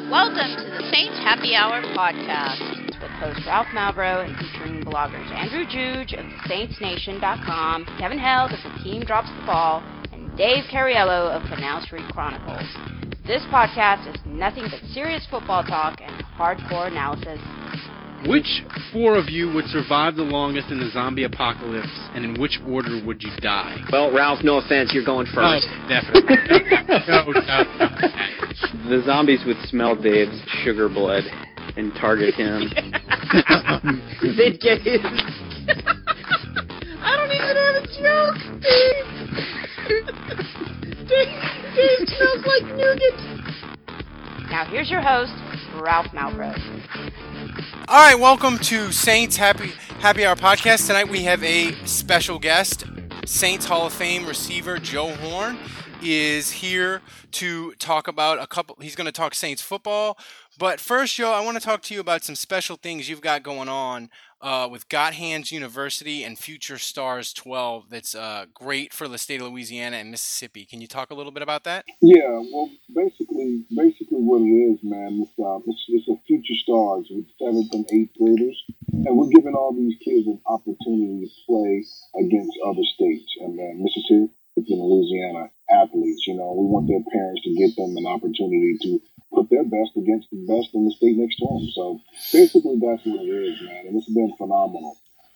Welcome to the Saints Happy Hour podcast with host Ralph Malbrough and featuring bloggers Andrew Juge of SaintsNation.com, Kevin Held of The Team Drops the Ball, and Dave Cariello of Canal Street Chronicles. This podcast is nothing but serious football talk and hardcore analysis. Which four of you would survive the longest in the zombie apocalypse, and in which order would you die? Well, Ralph, no offense, you're going first. Oh, definitely. No. The zombies would smell Dave's sugar blood and target him. They'd get his... I don't even have a joke, Dave. Dave smells like nougat. Now here's your host, Ralph Malbrough. All right, welcome to Saints Happy Hour podcast. Tonight we have a special guest. Saints Hall of Fame receiver Joe Horn is here to talk about he's going to talk Saints football. But first, Joe, I want to talk to you about some special things you've got going on with Got Hands University and Future Stars 12 that's great for the state of Louisiana and Mississippi. Can you talk a little bit about that? Yeah, well, basically what it is, man, it's a Future Stars with 7th and 8th graders, and we're giving all these kids an opportunity to play against other states and Mississippi and Louisiana athletes. You know, we want their parents to get them an opportunity to put their best against the best in the state next to them. So basically that's what it is, man, and it's been phenomenal.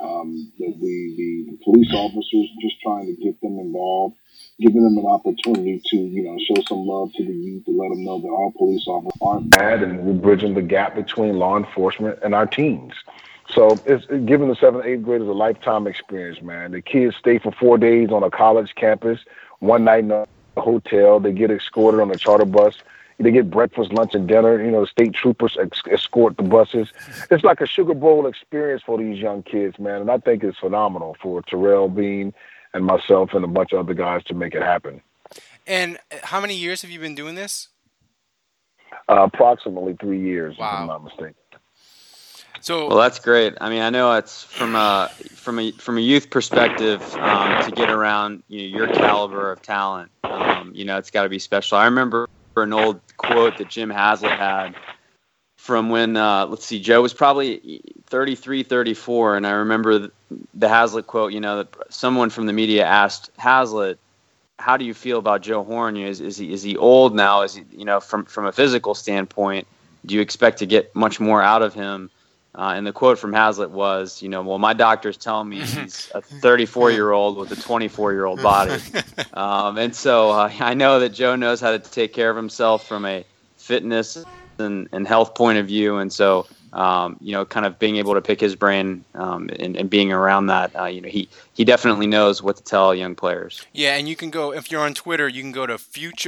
The police officers just trying to get them involved, giving them an opportunity to, show some love to the youth, to let them know that all police officers aren't bad, and we're bridging the gap between law enforcement and our teens. So it's giving the 7th, 8th graders a lifetime experience, man. The kids stay for 4 days on a college campus, one night in a hotel. They get escorted on a charter bus. They get breakfast, lunch, and dinner. The state troopers escort the buses. It's like a Sugar Bowl experience for these young kids, man. And I think it's phenomenal for Terrell Bean and myself and a bunch of other guys to make it happen. And how many years have you been doing this? Approximately 3 years, wow. If I'm not mistaken. Well, that's great. I mean, I know it's from a youth perspective to get around your caliber of talent. It's got to be special. I remember an old quote that Jim Haslett had from when Joe was probably 33, 34, and I remember the Haslett quote. That someone from the media asked Haslett, "How do you feel about Joe Horn? Is he old now? Is he from a physical standpoint? Do you expect to get much more out of him?" And the quote from Haslett was, well, my doctor's telling me he's a 34-year-old with a 24-year-old body. And so I know that Joe knows how to take care of himself from a fitness and health point of view. And so, kind of being able to pick his brain and being around that, he definitely knows what to tell young players. Yeah, and you can go, if you're on Twitter, you can go to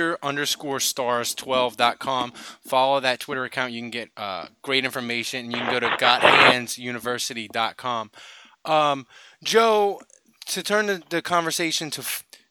future_stars12.com. Follow that Twitter account. You can get great information. You can go to gothandsuniversity.com. Joe, to turn the conversation to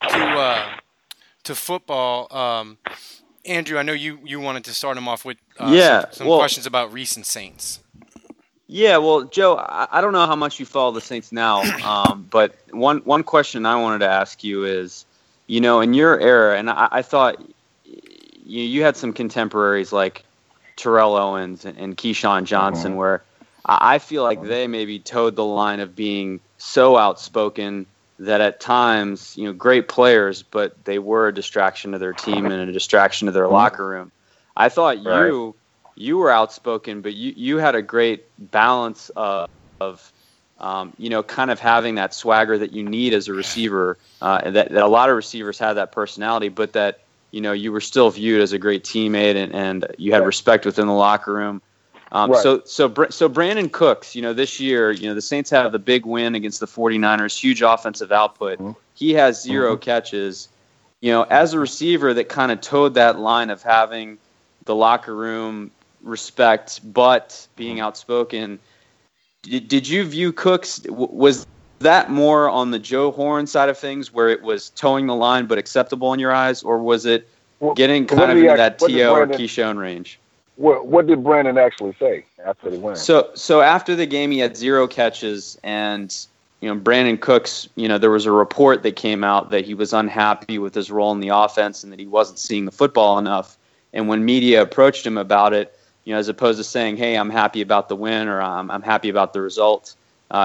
football, Andrew, I know you wanted to start him off with some questions about recent Saints. Yeah, well, Joe, I don't know how much you follow the Saints now, but one question I wanted to ask you is, in your era, and I thought you had some contemporaries like Terrell Owens and Keyshawn Johnson, where I feel like they maybe towed the line of being so outspoken that at times, great players, but they were a distraction to their team and a distraction to their locker room. I thought you were outspoken, but you had a great balance of kind of having that swagger that you need as a receiver, that a lot of receivers have that personality, but that, you were still viewed as a great teammate and you had respect within the locker room. So Brandon Cooks, this year, the Saints have the big win against the 49ers, huge offensive output. He has 0 catches. As a receiver that kind of towed that line of having the locker room respect, but being outspoken, did you view Cooks, was that more on the Joe Horn side of things where it was towing the line but acceptable in your eyes, or was it getting kind of into that T.O. or Keyshawn range? What did Brandon actually say after the win? So after the game, he had 0 catches, and Brandon Cooks, there was a report that came out that he was unhappy with his role in the offense and that he wasn't seeing the football enough. And when media approached him about it, as opposed to saying, "Hey, I'm happy about the win," or "I'm happy about the result."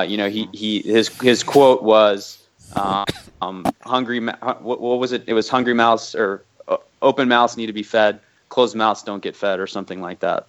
His quote was, "Hungry." What was it? It was "Hungry mouths or open mouths need to be fed. Closed mouths don't get fed," or something like that.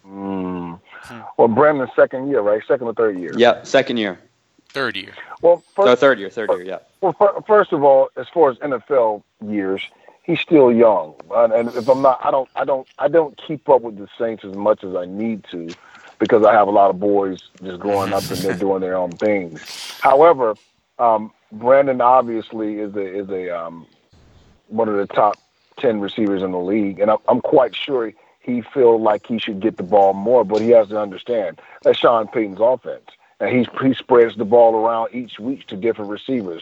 Well, Brandon's second year, right? Second or third year? Yep, second year. Third year. Well, Third year. Yeah. Well, first of all, as far as NFL years, he's still young, and if I'm not, I don't keep up with the Saints as much as I need to, because I have a lot of boys just growing up and they're doing their own things. However, Brandon obviously is a one of the top 10 receivers in the league, and I'm quite sure he feels like he should get the ball more, but he has to understand that's Sean Payton's offense. And he spreads the ball around each week to different receivers.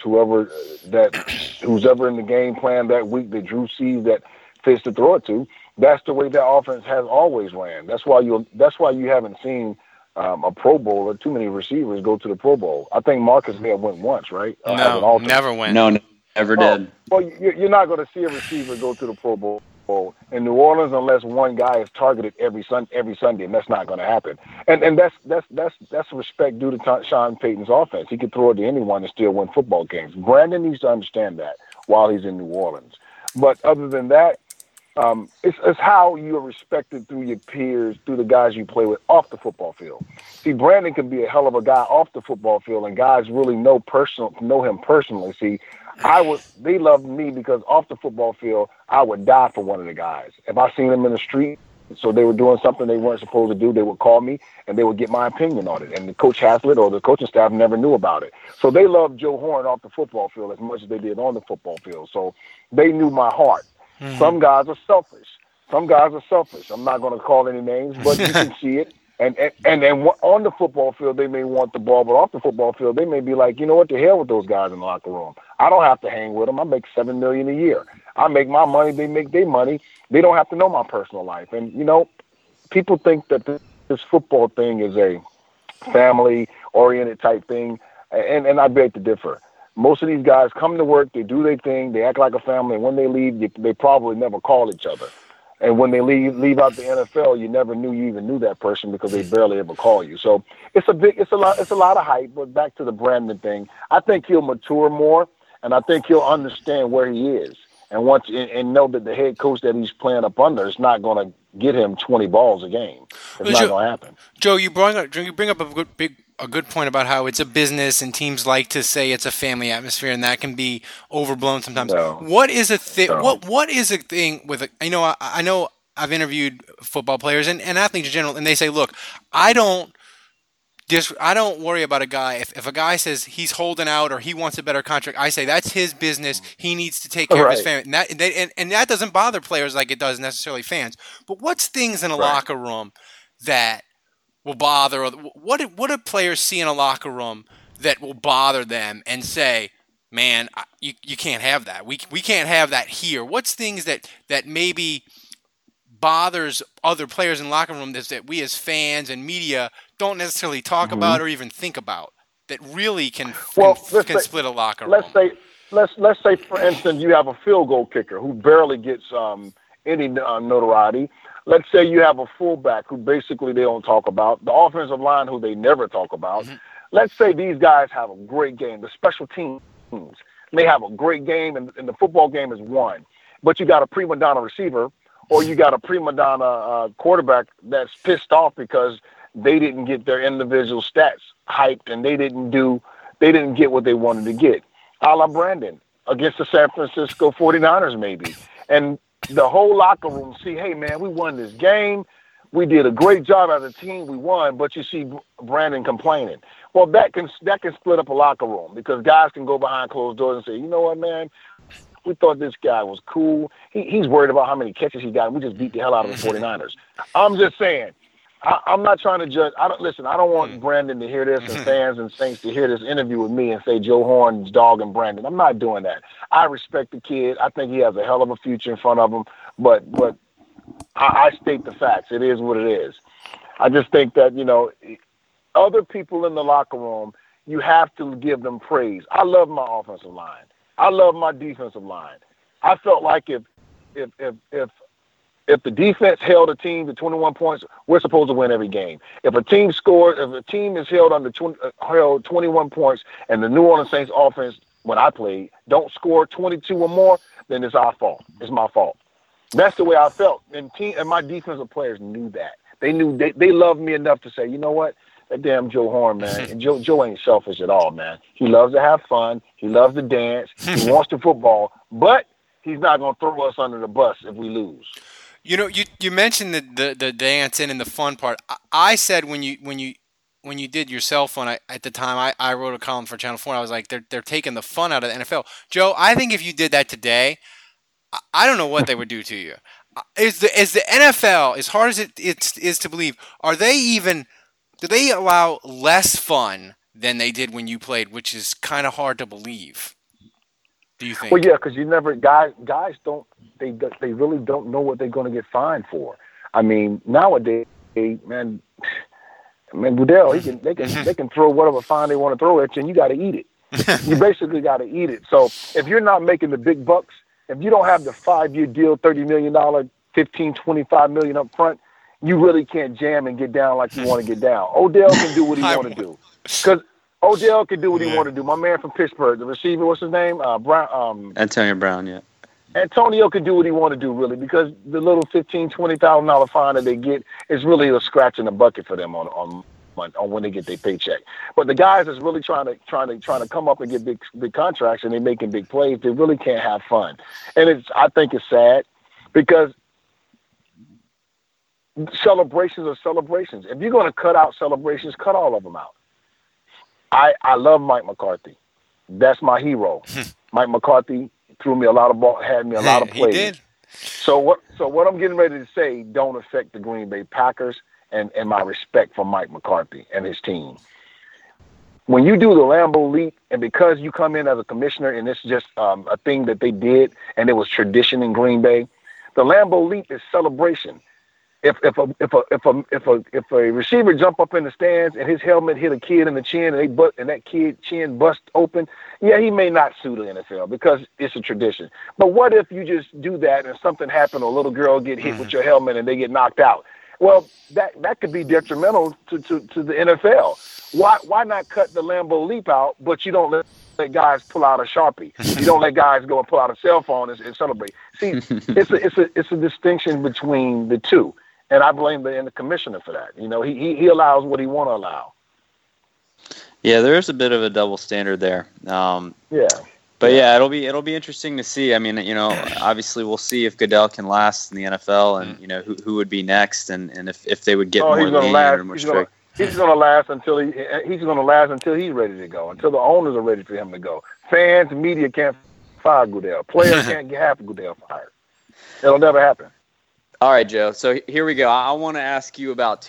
Who's ever in the game plan that week that Drew sees that fits to throw it to, that's the way that offense has always ran. That's why you haven't seen a Pro Bowl or too many receivers go to the Pro Bowl. I think Marcus may have went once, right? No, never went. No, never did. Well, you're not going to see a receiver go to the Pro Bowl in New Orleans unless one guy is targeted every Sunday, and that's not going to happen. And that's respect due to Sean Payton's offense. He can throw it to anyone and still win football games. Brandon needs to understand that while he's in New Orleans. But other than that, it's how you are respected through your peers, through the guys you play with off the football field. See, Brandon can be a hell of a guy off the football field, and guys really know him personally. See, they loved me because off the football field, I would die for one of the guys. If I seen them in the street, so they were doing something they weren't supposed to do, they would call me and they would get my opinion on it. And the coach Haslett or the coaching staff never knew about it. So they loved Joe Horn off the football field as much as they did on the football field. So they knew my heart. Mm-hmm. Some guys are selfish. I'm not going to call any names, but you can see it. And on the football field, they may want the ball, but off the football field, they may be like, you know what, the hell with those guys in the locker room. I don't have to hang with them. I make $7 million a year. I make my money. They make their money. They don't have to know my personal life. And, people think that this football thing is a family-oriented type thing, and I beg to differ. Most of these guys come to work, they do their thing, they act like a family, and when they leave, they probably never call each other. And when they leave out the NFL, you never knew you even knew that person because they barely ever call you. So it's a lot of hype. But back to the Brandon thing, I think he'll mature more, and I think he'll understand where he is, and know that the head coach that he's playing up under is not going to get him 20 balls a game. It's not going to happen. Joe, you bring up a good point about how it's a business and teams like to say it's a family atmosphere, and that can be overblown sometimes. No. What is a thing? No. What is a thing with I know I've interviewed football players and athletes in general, and they say, look, I don't worry about a guy. If a guy says he's holding out or he wants a better contract, I say that's his business. He needs to take care of his family, and that doesn't bother players like it does necessarily fans. But what's things in a locker room that will bother? What do players see in a locker room that will bother them and say, man, you can't have that. We can't have that here. What's things that maybe bothers other players in the locker room that we as fans and media don't necessarily talk about or even think about that really can split a locker room? Let's say, for instance, you have a field goal kicker who barely gets any notoriety. Let's say you have a fullback who basically they don't talk about, the offensive line who they never talk about. Mm-hmm. Let's say these guys have a great game. The special teams may have a great game, and the football game is won. But you got a prima donna receiver, or you got a prima donna quarterback that's pissed off because they didn't get their individual stats hyped and they didn't get what they wanted to get. A la Brandon against the San Francisco 49ers maybe. And the whole locker room see, hey, man, we won this game. We did a great job as a team. We won. But you see Brandon complaining. Well, that can split up a locker room because guys can go behind closed doors and say, you know what, man, we thought this guy was cool. He's worried about how many catches he got, and we just beat the hell out of the 49ers. I'm just saying. I'm not trying to judge. I don't want Brandon to hear this and fans and Saints to hear this interview with me and say Joe Horn's dogging Brandon. I'm not doing that. I respect the kid. I think he has a hell of a future in front of him. But I state the facts. It is what it is. I just think that, other people in the locker room, you have to give them praise. I love my offensive line. I love my defensive line. I felt like if If the defense held a team to 21 points, we're supposed to win every game. If a team is held under 21 points, and the New Orleans Saints offense, when I played, don't score 22 or more, then it's our fault. It's my fault. That's the way I felt, and my defensive players knew that. They knew they loved me enough to say, you know what, that damn Joe Horn, man. And Joe ain't selfish at all, man. He loves to have fun. He loves to dance. He wants to football, but he's not going to throw us under the bus if we lose. You know, you mentioned the dancing and the fun part. I said when you did your cell phone, at the time I wrote a column for Channel 4. And I was like, they're taking the fun out of the NFL. Joe, I think if you did that today, I don't know what they would do to you. Is the NFL, as hard as it is to believe, do they allow less fun than they did when you played, which is kind of hard to believe? Do you think? Well, yeah, because guys don't. They really don't know what they're going to get fined for. I mean, nowadays, man, Goodell, they can throw whatever fine they want to throw at you, and you got to eat it. You basically got to eat it. So if you're not making the big bucks, if you don't have the 5-year deal, $30 million, $15, $25 million up front, you really can't jam and get down like you want to get down. Odell can do what he want to do. Because Odell can do what he want to do. My man from Pittsburgh, the receiver, what's his name? Brown. Antonio Brown, yeah. Antonio can do what he want to do, really, because the little $15,000, $20,000 fine that they get is really a scratch in the bucket for them on when they get their paycheck. But the guys that's really trying to come up and get big contracts and they're making big plays, they really can't have fun. And I think it's sad because celebrations are celebrations. If you're going to cut out celebrations, cut all of them out. I love Mike McCarthy. That's my hero. Mike McCarthy threw me a lot of ball, had me a lot of plays. He did. So what I'm getting ready to say don't affect the Green Bay Packers and my respect for Mike McCarthy and his team. When you do the Lambeau Leap, and because you come in as a commissioner and it's just a thing that they did and it was tradition in Green Bay, the Lambeau Leap is celebration. If a receiver jump up in the stands and his helmet hit a kid in the chin and that kid chin bust open, yeah, he may not sue the NFL because it's a tradition. But what if you just do that and something happened, or a little girl get hit with your helmet and they get knocked out? Well, that could be detrimental to the NFL. Why not cut the Lambeau Leap out, but you don't let guys pull out a Sharpie? You don't let guys go and pull out a cell phone and celebrate. See, it's a distinction between the two. And I blame the commissioner for that. You know, he allows what he want to allow. Yeah, there is a bit of a double standard there. Yeah. But yeah, it'll be interesting to see. I mean, you know, obviously we'll see if Goodell can last in the NFL, and you know who would be next, and if they would get more lenient or more strict. He's going to last until he's ready to go, until the owners are ready for him to go. Fans, media can't fire Goodell. Players can't have Goodell fired. It'll never happen. All right, Joe. So here we go. I want to ask you about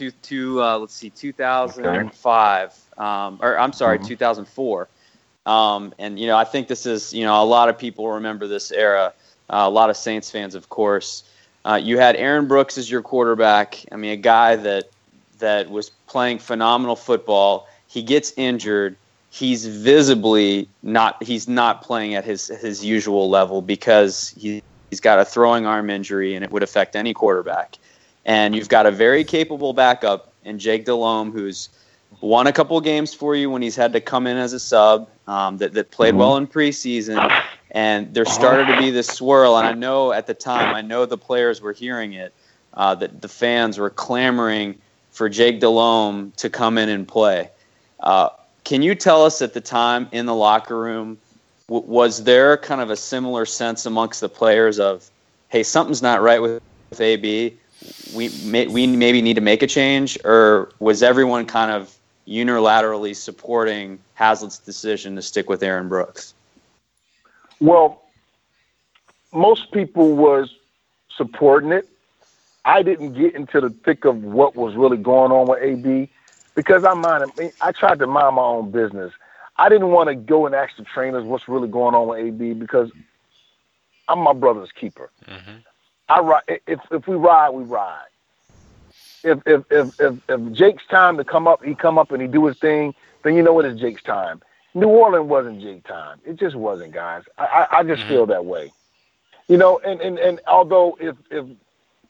2005, or I'm sorry, 2004. And you know, I think this is, you know, a lot of people remember this era. A lot of Saints fans, of course. You had Aaron Brooks as your quarterback. I mean, a guy that was playing phenomenal football. He gets injured. He's visibly not. He's not playing at his usual level because he's got a throwing arm injury, and it would affect any quarterback. And you've got a very capable backup in Jake Delhomme, who's won a couple of games for you when he's had to come in as a sub, that played well in preseason. And there started to be this swirl. And I know at the time, the players were hearing it, that the fans were clamoring for Jake Delhomme to come in and play. Can you tell us at the time in the locker room, was there kind of a similar sense amongst the players of, hey, something's not right with AB, we maybe need to make a change? Or was everyone kind of unilaterally supporting Haslett's decision to stick with Aaron Brooks? Well, most people was supporting it. I didn't get into the thick of what was really going on with AB because I tried to mind my own business. I didn't want to go and ask the trainers what's really going on with AB because I'm my brother's keeper. If we ride, we ride. If Jake's time to come up, he come up and he do his thing, then you know what, it's Jake's time. New Orleans wasn't Jake's time. It just wasn't, guys. I just feel that way. You know, and although if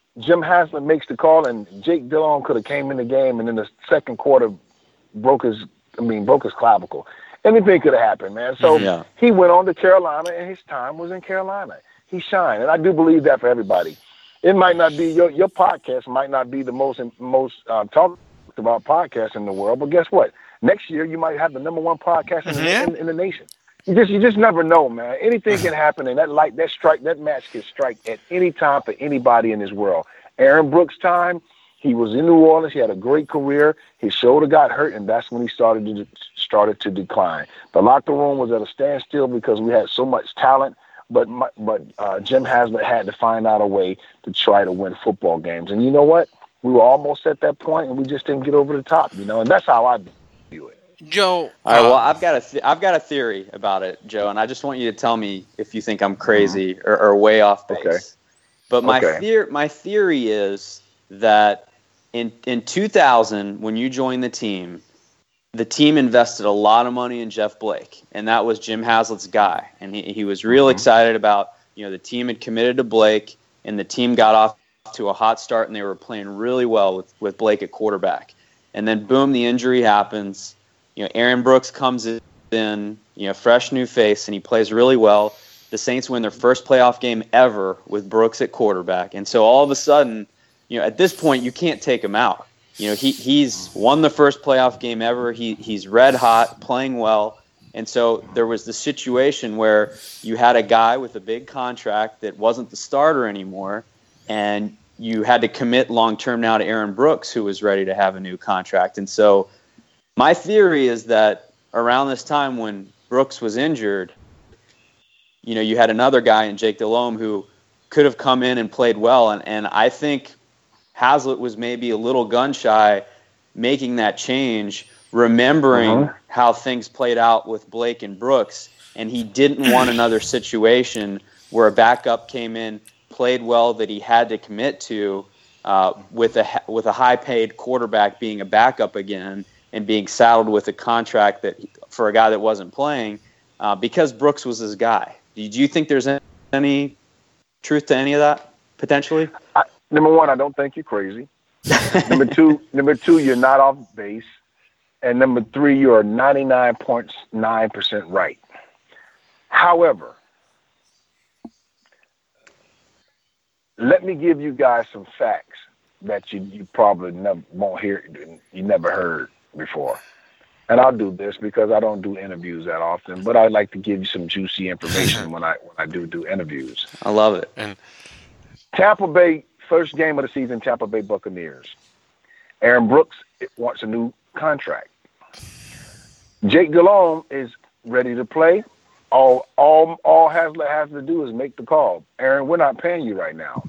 Jim Haslett makes the call, and Jake Delhomme could have came in the game, and in the second quarter broke his clavicle. Anything could have happened, man. So he went on to Carolina, and his time was in Carolina. He shined, and I do believe that for everybody. It might not be your podcast might not be the most talked about podcast in the world, but guess what? Next year you might have the number one podcast in the nation. You just never know, man. Anything can happen, and that match can strike at any time for anybody in this world. Aaron Brooks' time, he was in New Orleans. He had a great career. His shoulder got hurt, and that's when he started to decline. The locker room was at a standstill because we had so much talent, but Jim Haslett had to find out a way to try to win football games. And you know what? We were almost at that point, and we just didn't get over the top, and that's how I view it. Joe. All right. Well, I've got a theory about it, Joe, and I just want you to tell me if you think I'm crazy or way off base. Okay. But my theory is that in 2000, when you joined the team invested a lot of money in Jeff Blake, and that was Jim Haslett's guy, and he was real excited about the team had committed to Blake, and the team got off to a hot start, and they were playing really well with Blake at quarterback, and then boom, the injury happens. Aaron Brooks comes in, fresh new face, and he plays really well. The Saints win their first playoff game ever with Brooks at quarterback. And so all of a sudden, at this point, you can't take him out. He's won the first playoff game ever. He's red hot, playing well. And so there was the situation where you had a guy with a big contract that wasn't the starter anymore, and you had to commit long-term now to Aaron Brooks, who was ready to have a new contract. And so my theory is that around this time when Brooks was injured, you had another guy in Jake Delhomme who could have come in and played well. And I think Haslett was maybe a little gun-shy making that change, remembering how things played out with Blake and Brooks. And he didn't want another situation where a backup came in, played well that he had to commit to with a high-paid quarterback being a backup again, and being saddled with a contract that for a guy that wasn't playing, because Brooks was his guy. Do you think there's any truth to any of that, potentially? Number one, I don't think you're crazy. Number two, you're not off base. And number three, you're 99.9% right. However, let me give you guys some facts that you probably won't hear, you never heard before. And I'll do this because I don't do interviews that often, but I like to give you some juicy information when I do interviews. I love it. And Tampa Bay, first game of the season, Tampa Bay Buccaneers. Aaron Brooks wants a new contract. Jake Delhomme is ready to play. All Haslett has to do is make the call. Aaron, we're not paying you right now.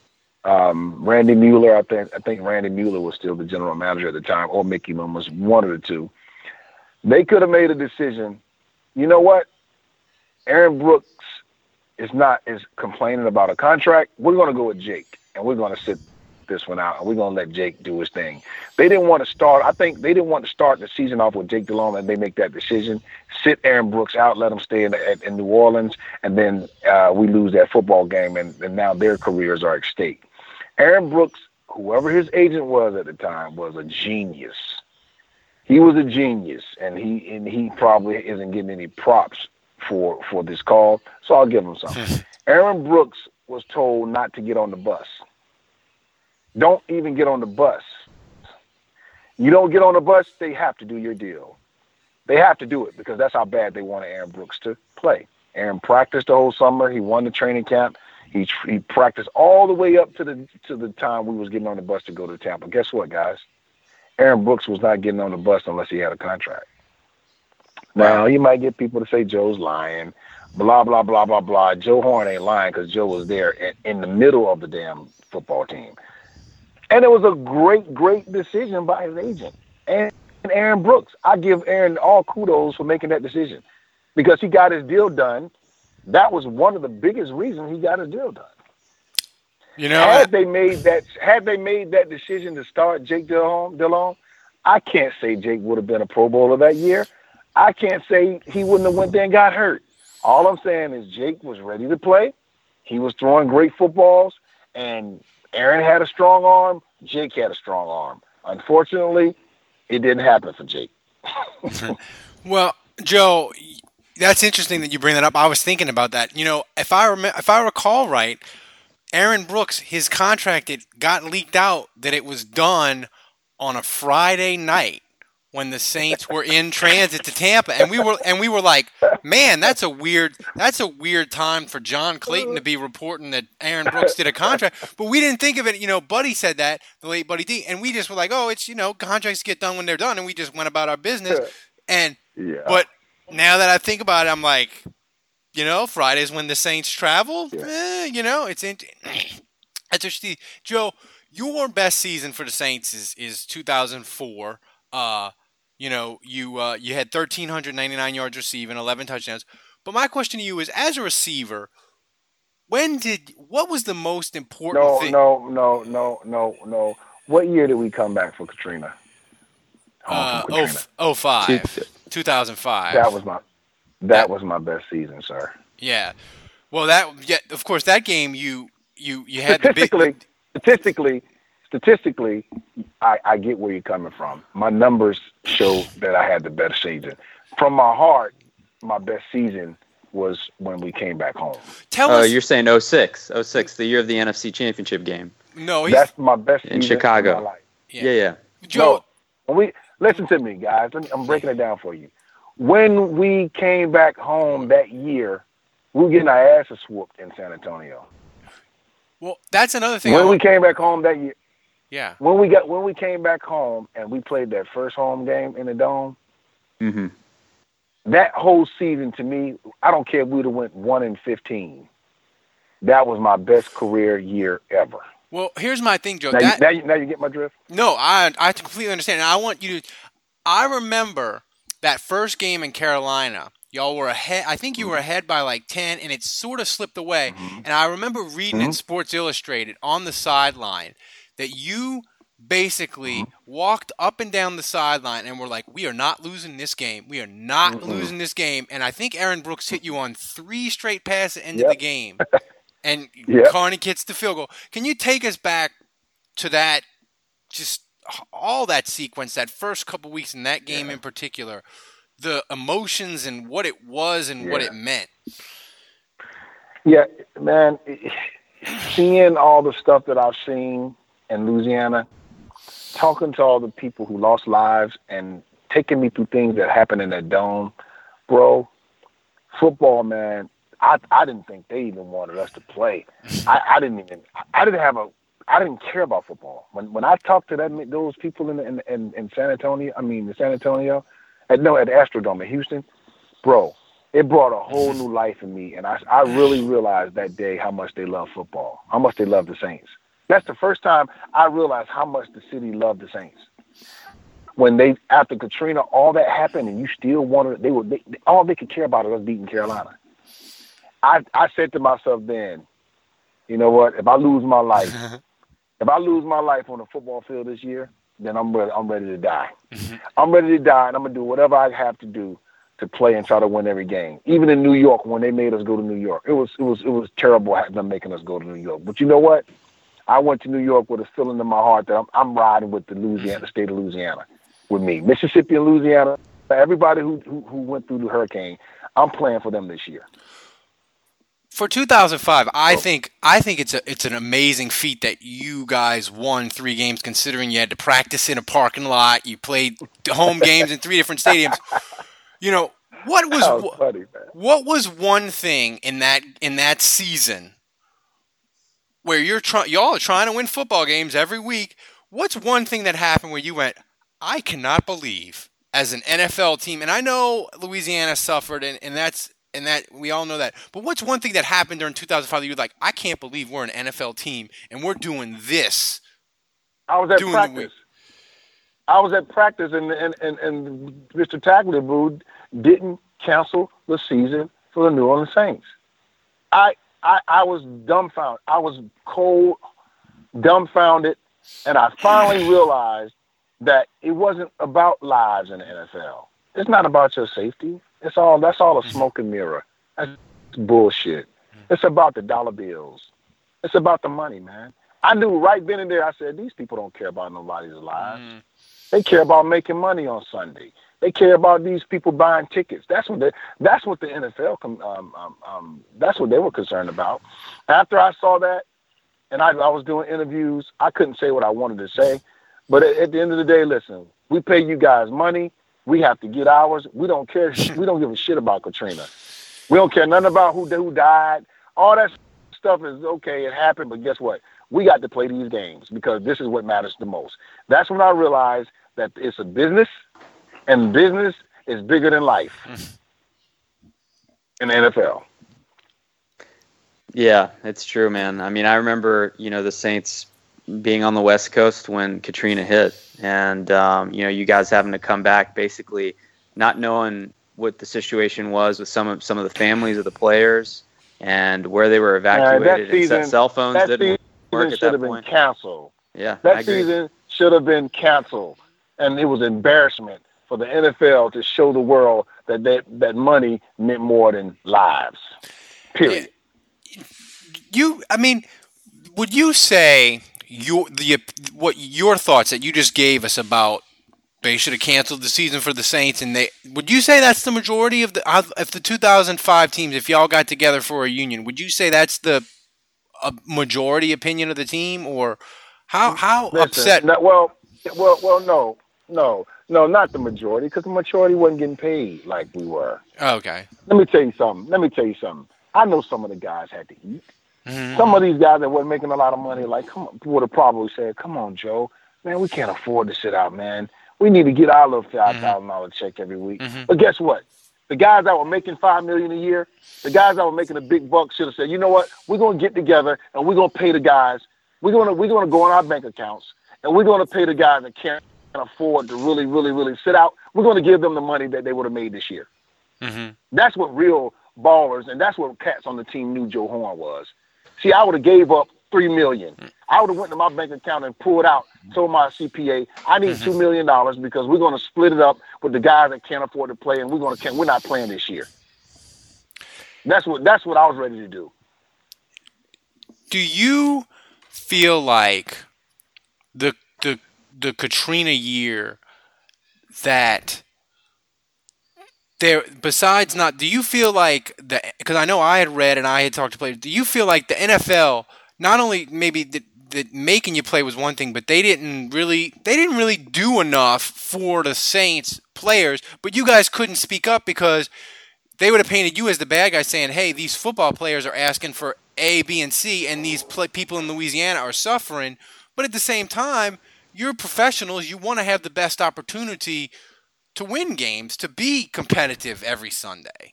Randy Mueller, I think Randy Mueller was still the general manager at the time, or Mickey Moon, was one of the two. They could have made a decision. You know what? Aaron Brooks is complaining about a contract. We're going to go with Jake, and we're going to sit this one out, and we're going to let Jake do his thing. They didn't want to start. I think they didn't want to start the season off with Jake Delhomme, and they make that decision. Sit Aaron Brooks out, let him stay in New Orleans, and then we lose that football game, and now their careers are at stake. Aaron Brooks, whoever his agent was at the time, was a genius. He was a genius, and he probably isn't getting any props for this call, so I'll give him some. Aaron Brooks was told not to get on the bus. Don't even get on the bus. You don't get on the bus, they have to do your deal. They have to do it because that's how bad they wanted Aaron Brooks to play. Aaron practiced the whole summer. He won the training camp. He practiced all the way up to the time we was getting on the bus to go to Tampa. Guess what, guys? Aaron Brooks was not getting on the bus unless he had a contract. Now, you might get people to say Joe's lying, blah, blah, blah, blah, blah. Joe Horn ain't lying because Joe was there in the middle of the damn football team. And it was a great, great decision by his agent and Aaron Brooks. I give Aaron all kudos for making that decision because he got his deal done. That was one of the biggest reasons he got his deal done. Had they made that decision to start Jake Delhomme, I can't say Jake would have been a Pro Bowler that year. I can't say he wouldn't have went there and got hurt. All I'm saying is Jake was ready to play. He was throwing great footballs, and Aaron had a strong arm. Jake had a strong arm. Unfortunately, it didn't happen for Jake. Well, Joe, that's interesting that you bring that up. I was thinking about that. If I recall right, Aaron Brooks, his contract, it got leaked out that it was done on a Friday night when the Saints were in transit to Tampa, and we were like, man, that's a weird time for John Clayton to be reporting that Aaron Brooks did a contract, but we didn't think of it. Buddy said that, the late Buddy D, and we just were like, oh, it's contracts get done when they're done, and we just went about our business. And but now that I think about it, I'm like, Friday's when the Saints travel. It's that's interesting. Joe, your best season for the Saints is 2004. You had 1,399 yards receiving, 11 touchdowns. But my question to you is, as a receiver, what was the most important thing? No. What year did we come back for Katrina? 2005. 2005. That was my best season, sir. Yeah. Well, of course, that game you had the big. Statistically, I get where you're coming from. My numbers show that I had the best season. From my heart, my best season was when we came back home. Tell us. You're saying 06, the year of the NFC Championship game. No, that's my best season in Chicago. In my life. Yeah. Joe, listen to me, guys. I'm breaking it down for you. When we came back home that year, we were getting our asses whooped in San Antonio. Well, that's another thing. When we came back home that year. Yeah. When we came back home and we played that first home game in the Dome, that whole season to me, I don't care if we'd have went 1-15. That was my best career year ever. Well, here's my thing, Joe. Now you get my drift? No, I completely understand. And I want you to. I remember that first game in Carolina. Y'all were ahead. I think you were ahead by like 10, and it sort of slipped away. And I remember reading in Sports Illustrated on the sideline that you basically walked up and down the sideline and were like, we are not losing this game. We are not losing this game. And I think Aaron Brooks hit you on 3 straight passes at the end of the game. And Carney gets the field goal. Can you take us back to that, just all that sequence, that first couple weeks in that game in particular, the emotions and what it was and what it meant? Yeah, man, seeing all the stuff that I've seen in Louisiana, talking to all the people who lost lives and taking me through things that happened in that Dome, bro, football, man, I didn't think they even wanted us to play. I didn't care about football. When I talked to those people in San Antonio, at the Astrodome in Houston, bro, it brought a whole new life in me, and I really realized that day how much they love football, how much they love the Saints. That's the first time I realized how much the city loved the Saints. When after Katrina, all that happened, and you still wanted, all they could care about was beating Carolina. I said to myself then, you know what? If I lose my life on the football field this year, then I'm ready to die. I'm ready to die, and I'm gonna do whatever I have to do to play and try to win every game. Even in New York, when they made us go to New York, it was terrible them making us go to New York. But you know what? I went to New York with a feeling in my heart that I'm riding with the state of Louisiana, with me. Mississippi and Louisiana, everybody who went through the hurricane, I'm playing for them this year. For 2005, I think it's an amazing feat that you guys won 3 games, considering you had to practice in a parking lot. You played home games in 3 different stadiums. What was one thing in that season where y'all are trying to win football games every week? What's one thing that happened where you went, I cannot believe, as an NFL team, and I know Louisiana suffered, and that we all know that. But what's one thing that happened during 2005 that you were like, I can't believe we're an NFL team and we're doing this? I was at practice. And Mr. Tagliabue didn't cancel the season for the New Orleans Saints. I was dumbfounded. I was cold, dumbfounded, and I finally realized that it wasn't about lives in the NFL. It's not about your safety. That's all a smoke and mirror. That's bullshit. It's about the dollar bills. It's about the money, man. I knew right then and there, I said, these people don't care about nobody's lives. They care about making money on Sunday. They care about these people buying tickets. That's what the NFL, that's what they were concerned about. After I saw that, and I was doing interviews, I couldn't say what I wanted to say. But at the end of the day, listen, we pay you guys money. We have to get ours. We don't care. We don't give a shit about Katrina. We don't care nothing about who died. All that stuff is okay. It happened, but guess what? We got to play these games because this is what matters the most. That's when I realized that it's a business, and business is bigger than life in the NFL. Yeah, it's true, man. I mean, I remember, the Saints being on the West Coast when Katrina hit, and you guys having to come back, basically not knowing what the situation was with some of the families of the players and where they were evacuated. And cell phones didn't work at that point. Should have been canceled. Yeah, that season should have been canceled, and it was embarrassment for the NFL to show the world that money meant more than lives. Period. Would you say your thoughts that you just gave us about they should have canceled the season for the Saints, and would you say that's the majority of the 2005 teams? If y'all got together for a union, would you say that's the majority opinion of the team, or how upset? Well, no, not the majority, because the majority wasn't getting paid like we were. Okay. Let me tell you something. I know some of the guys had to eat. Mm-hmm. Some of these guys that weren't making a lot of money, would have probably said, "Come on, Joe, man, we can't afford to sit out, man. We need to get our little $5,000 check every week." Mm-hmm. But guess what? The guys that were making $5 million a year, the guys that were making a big buck should have said, "You know what? We're gonna get together and we're gonna pay the guys. We're gonna go on our bank accounts and we're gonna pay the guys that can't afford to really, really, really sit out. We're gonna give them the money that they would have made this year." Mm-hmm. That's what real ballers, and that's what cats on the team knew Joe Horn was. See, I would have gave up $3 million. I would have went to my bank account and pulled out, told my CPA, I need $2 million because we're going to split it up with the guys that can't afford to play, and we're not playing this year. That's what I was ready to do. Do you feel like the Katrina year that there, besides not, do you feel like because I know I had read and I had talked to players, do you feel like the NFL, not only maybe that making you play was one thing, but they didn't really do enough for the Saints players, but you guys couldn't speak up because they would have painted you as the bad guy saying, hey, these football players are asking for A, B, and C, and these people in Louisiana are suffering, but at the same time, you're professionals, you want to have the best opportunity to win games, to be competitive every Sunday.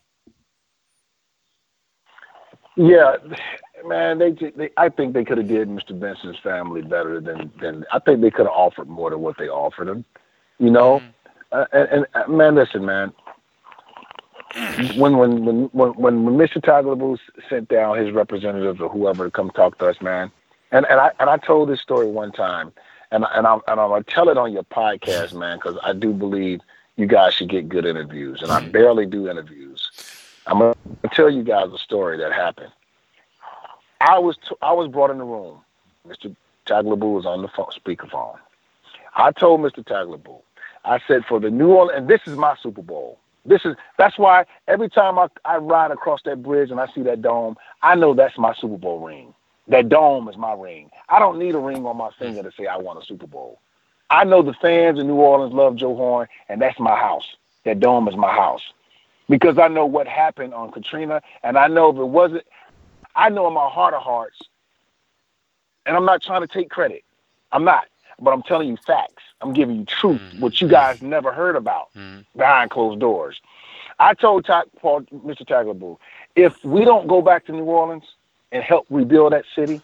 Yeah, man, I think they could have did Mr. Benson's family better than I think they could have offered more than what they offered him. And man, listen, man. When Mr. Tagliabue sent down his representatives or whoever to come talk to us, man, and I told this story one time, and I'm gonna tell it on your podcast, man, because I do believe you guys should get good interviews, and I barely do interviews. I'm gonna tell you guys a story that happened. I was brought in the room. Mr. Tagliabue was on the speakerphone. I told Mr. Tagliabue, I said, for the New Orleans, and this is my Super Bowl. That's why every time I ride across that bridge and I see that dome, I know that's my Super Bowl ring. That dome is my ring. I don't need a ring on my finger to say I won a Super Bowl. I know the fans in New Orleans love Joe Horn, and that's my house. That dome is my house. Because I know what happened on Katrina, and I know if it wasn't, I know in my heart of hearts, and I'm not trying to take credit. I'm not. But I'm telling you facts. I'm giving you truth, what you guys never heard about behind closed doors. I told Mr. Tagliabue, if we don't go back to New Orleans and help rebuild that city,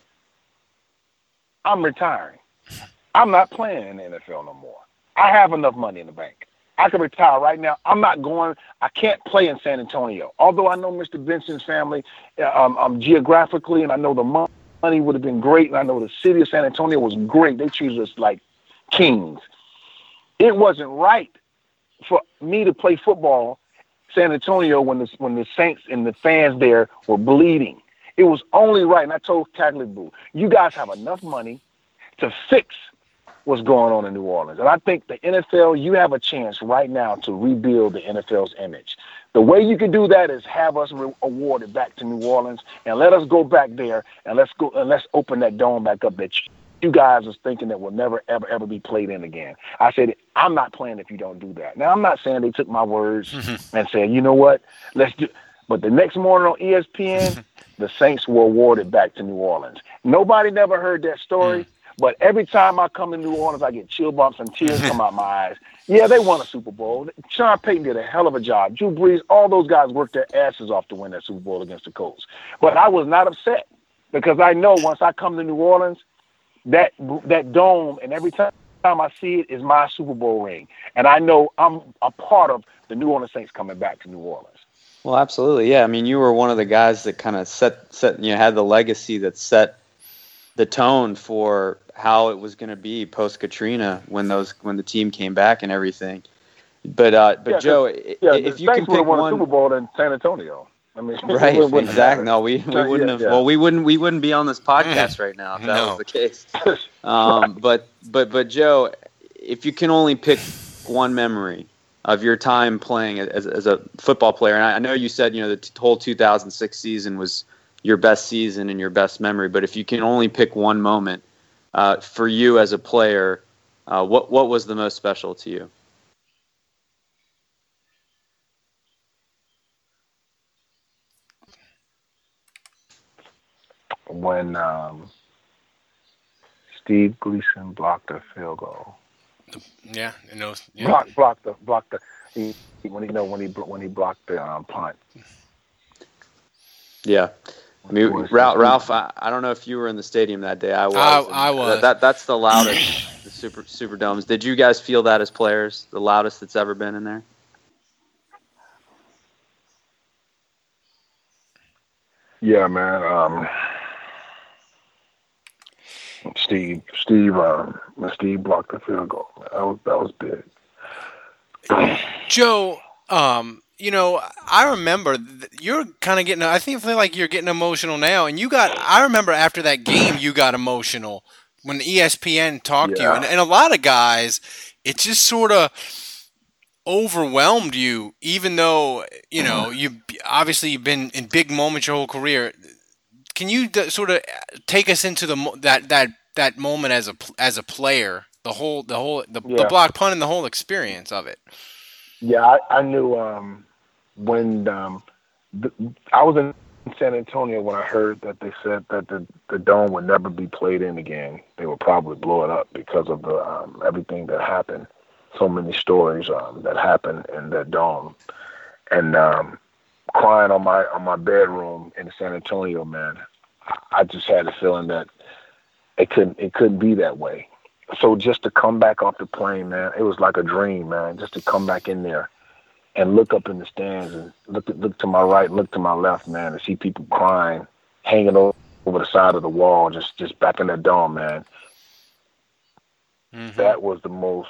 I'm retiring. I'm not playing in the NFL no more. I have enough money in the bank. I can retire right now. I'm not going. I can't play in San Antonio. Although I know Mr. Benson's family geographically, and I know the money would have been great, and I know the city of San Antonio was great. They treated us like kings. It wasn't right for me to play football San Antonio when the Saints and the fans there were bleeding. It was only right. And I told Catholic Boo, you guys have enough money to fix what's going on in New Orleans. And I think the NFL, you have a chance right now to rebuild the NFL's image. The way you can do that is have us awarded back to New Orleans and let us go back there and let's open that dome back up that you guys are thinking that will never, ever, ever be played in again. I said, I'm not playing if you don't do that. Now, I'm not saying they took my words and said, you know what, let's do. But the next morning on ESPN, the Saints were awarded back to New Orleans. Nobody never heard that story. But every time I come to New Orleans, I get chill bumps and tears come out my eyes. Yeah, they won a Super Bowl. Sean Payton did a hell of a job. Drew Brees, all those guys worked their asses off to win that Super Bowl against the Colts. But I was not upset because I know once I come to New Orleans, that dome and every time I see it is my Super Bowl ring. And I know I'm a part of the New Orleans Saints coming back to New Orleans. Well, absolutely, yeah. I mean, you were one of the guys that kind of set had the legacy that set the tone for how it was going to be post Katrina when the team came back and everything. But yeah, Joe, if you can pick won one a Super Bowl in San Antonio. I mean, right, exactly. No, we wouldn't have. Yeah. Well, we wouldn't be on this podcast right now if that was the case. But Joe, if you can only pick one memory of your time playing as a football player, and I know you said the whole 2006 season was your best season and your best memory, but if you can only pick one moment for you as a player, what was the most special to you? When Steve Gleason blocked a field goal. Yeah. Blocked the when he blocked the punt. Yeah. I mean, Ralph, I don't know if you were in the stadium that day. I was. I was. That's the loudest, the Superdomes. Did you guys feel that as players, the loudest that's ever been in there? Yeah, man. Steve blocked the field goal. That was big. Joe, I remember you're kind of getting. I feel like you're getting emotional now, and I remember after that game, you got emotional when ESPN talked to you, and a lot of guys, it just sort of overwhelmed you, even though you've been in big moments your whole career. Can you sort of take us into that moment as a player, the block punt and the whole experience of it? Yeah, I knew when I was in San Antonio when I heard that they said that the dome would never be played in again. They would probably blow it up because of the everything that happened. So many stories that happened in that dome, and crying on my bedroom in San Antonio, man. I just had a feeling that it couldn't be that way. So just to come back off the plane, man, it was like a dream, man. Just to come back in there and look up in the stands and look to my right, look to my left, man, and see people crying, hanging over the side of the wall, just back in that dome, man. Mm-hmm. That was the most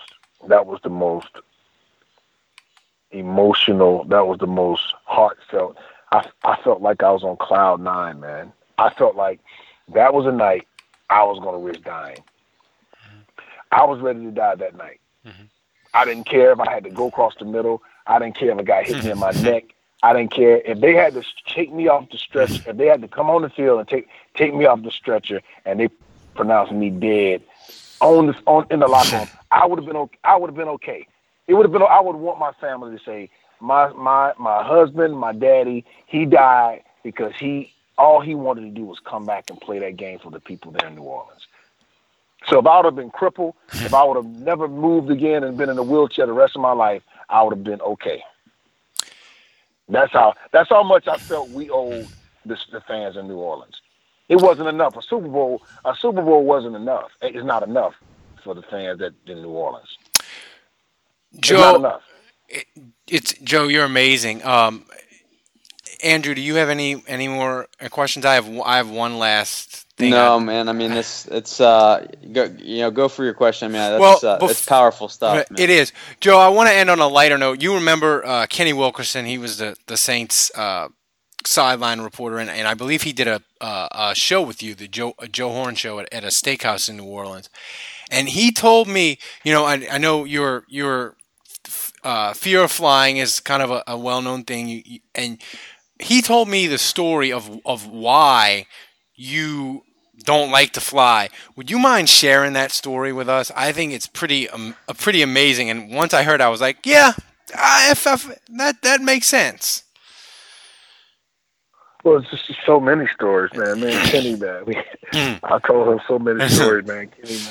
emotional. That was the most heartfelt. I felt like I was on cloud 9, man. I felt like that was a night I was going to risk dying. I was ready to die that night. Mm-hmm. I didn't care if I had to go across the middle. I didn't care if a guy hit me in my neck. I didn't care if they had to take me off the stretcher. If they had to come on the field and take me off the stretcher and they pronounced me dead in the locker room, I would have been okay. I would have been okay. It would have been. I would want my family to say, my husband, my daddy, he died because all he wanted to do was come back and play that game for the people there in New Orleans. So if I would have been crippled, if I would have never moved again and been in a wheelchair the rest of my life, I would have been okay. That's how much I felt we owed the fans in New Orleans. It wasn't enough. A Super Bowl wasn't enough. It's not enough for the fans in New Orleans. Joe, it's not enough. Joe, you're amazing. Andrew, do you have any more questions? I have one last thing. No, man. I mean, it's go for your question. I mean, it's powerful stuff. Man. It is, Joe. I want to end on a lighter note. You remember Kenny Wilkerson? He was the Saints sideline reporter, and I believe he did a show with you, the Joe Horn show at a steakhouse in New Orleans. And he told me, I know your fear of flying is kind of a well-known thing, and he told me the story of why you don't like to fly. Would you mind sharing that story with us? I think it's pretty amazing. And once I heard it, I was like, yeah, that makes sense. Well, it's just so many stories, man. Man, Kenny, man. I told him so many stories, man.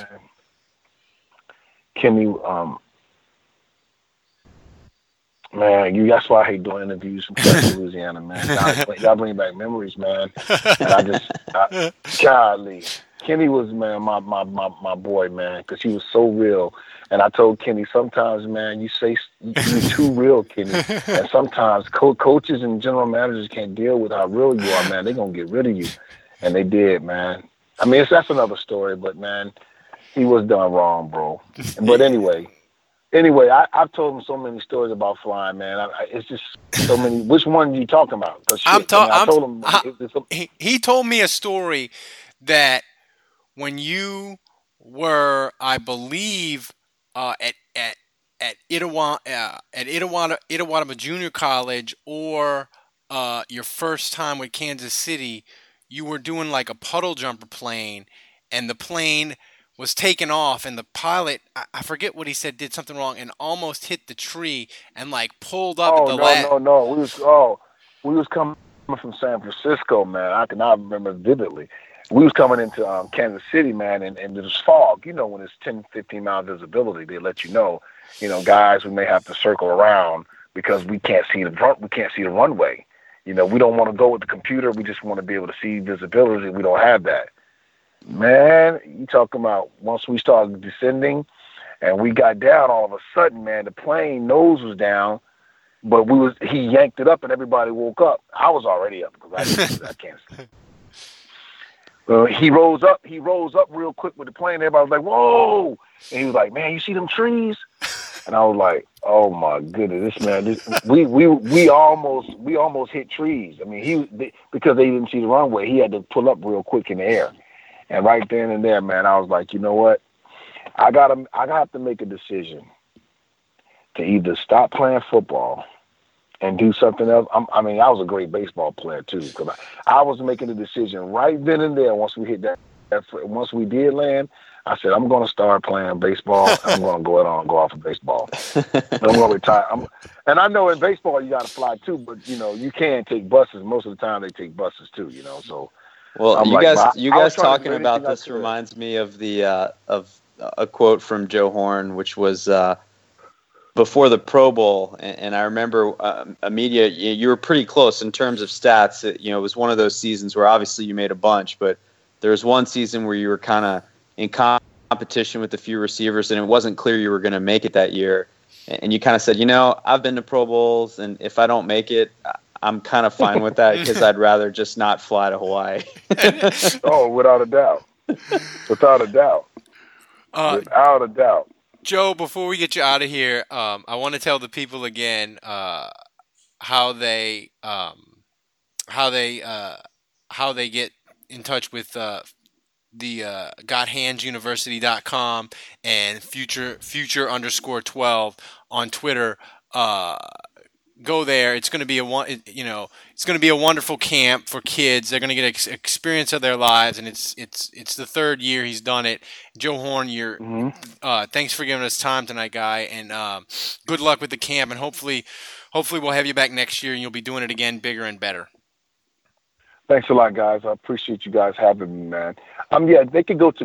Kenny, man, that's why I hate doing interviews from Texas, Louisiana, man. Y'all bring back memories, man. And golly, Kenny was, man, my boy, man, because he was so real. And I told Kenny, sometimes, man, you're too real, Kenny. And sometimes coaches and general managers can't deal with how real you are, man. They're going to get rid of you. And they did, man. I mean, that's another story, but, man, he was done wrong, bro. But anyway, I've told him so many stories about flying, man. It's just so many. Which one are you talking about? He told me a story that when you were, I believe, at Itawamba Junior College, or your first time with Kansas City, you were doing like a puddle jumper plane, and the plane was taken off, and the pilot, I forget what he said, did something wrong and almost hit the tree and like pulled up at the last. No. We was coming from San Francisco, man. I remember vividly. We was coming into Kansas City, man, and there was fog. When it's 10, 15 mile visibility, they let you know, guys, we may have to circle around because we can't see the runway. We don't want to go with the computer. We just want to be able to see visibility. We don't have that. Man, you talking about once we started descending and we got down, all of a sudden, man, the plane nose was down, but he yanked it up and everybody woke up. I was already up because I can't sleep. He rose up real quick with the plane. Everybody was like, whoa. And he was like, man, you see them trees? And I was like, oh my goodness, we almost hit trees. I mean, because they didn't see the runway, he had to pull up real quick in the air. And right then and there, man, I was like, you know what? I got to make a decision to either stop playing football and do something else. I was a great baseball player too, because I was making a decision right then and there. Once we hit once we did land, I said, I'm going to start playing baseball. I'm going to go off of baseball. And I'm going to retire. And I know in baseball you got to fly too, but you can take buses. Most of the time they take buses too. So. Well, you guys talking about this reminds me of of a quote from Joe Horn, which was before the Pro Bowl, and I remember Amelia, you were pretty close in terms of stats. It was one of those seasons where obviously you made a bunch, but there was one season where you were kind of in competition with a few receivers, and it wasn't clear you were going to make it that year. And you kind of said, I've been to Pro Bowls, and if I don't make it, I'm kind of fine with that because I'd rather just not fly to Hawaii. Oh, without a doubt. Without a doubt. Joe, before we get you out of here, I want to tell the people again how they get in touch with the GotHandsUniversity.com and future_12 on Twitter. Go there. It's going to be it's going to be a wonderful camp for kids. They're going to get experience of their lives, and it's the third year he's done it. Joe Horn, thanks for giving us time tonight, guy, and good luck with the camp. And hopefully we'll have you back next year, and you'll be doing it again, bigger and better. Thanks a lot, guys. I appreciate you guys having me, man. They could go to